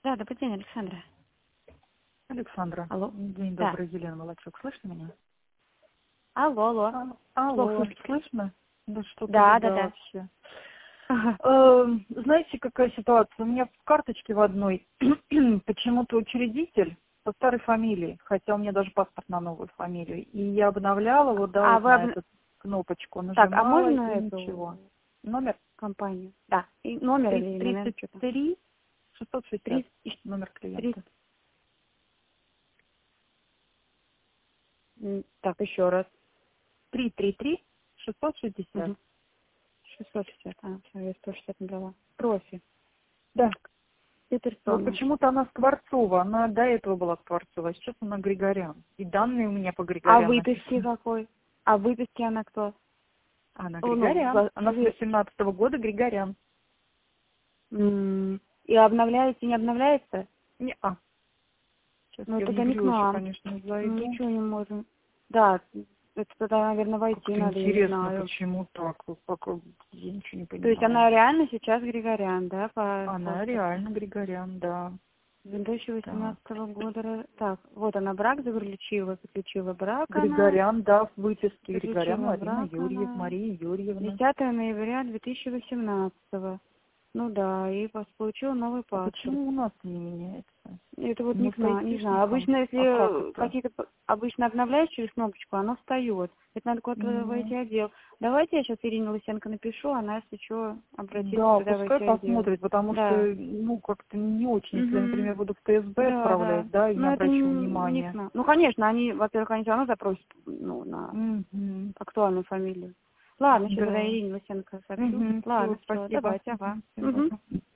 Да, добрый день, Александра. Александра. Алло. День Да. добрый, Елена Волочок. Слышно меня? Алло, алло. Алло, Слушай. слышно? Да что-то Да, беда да, да. вообще. Ага. Знаете, какая ситуация? У меня в карточке в одной почему-то учредитель по старой фамилии, хотя у меня даже паспорт на новую фамилию. И я обновляла, вот да, А вот вы на эту кнопочку Так, а нажимала можно и ничего. эту Номер компанию? Да. И номер или имя, что-то? 33 660, 30. номер клиента. Так, еще раз. 333 660. Угу. 660. Всё, я 160 набрала. Профи. Да. И Вот персона. почему-то она Скворцова, она до этого была Скворцова, а сейчас она Григорян. И данные у меня по А Григорян выписки написаны. какой? А выписки она кто? Она Ну, Григорян. Она с 18-го года Григорян. и обновляется, не обновляется? Не-а. Сейчас Ну, я в тогда не к Югрю еще, нам. конечно, Мы зайду. ничего не можем. Да, это тогда, наверное, войти Как-то надо, я не интересно, знаю. почему так. Пока я ничего не То есть понимаю. она реально сейчас Григорян, да, по Она паспорту? реально Григорян, да. С 2018 Так. года. Так, вот она брак заключила брак она. Григорян, да, в выписке. Григорян Заключила Марина брак Юрьевна, она. Мария Юрьевна. 10 ноября 2018. Ну да, и получила новый А паспорт. почему у нас не меняется? Это вот не Не с знаю, не знаю. айтишником? Обычно, А как если это? какие-то обычно обновляешь через кнопочку, оно встает. Это надо куда-то в Ну, IT-отдел. Давайте я сейчас Ирине Лысенко напишу, она, если что, обратится да, туда в пускай IT-отдел. посмотрит, потому что, Да. ну, как-то не очень, если, Угу. например, буду в ТСБ Да, да. отправлять, да, и не Но это обращу не к внимания. нам. Ну, конечно, они, во-первых, они все равно запросят, ну, на Угу. актуальную фамилию. Ладно, сейчас тогда Да. Ирине Лысенко сообщу. Угу. Все, Ладно, все, спасибо. давайте, ага. Всего Угу. доброго.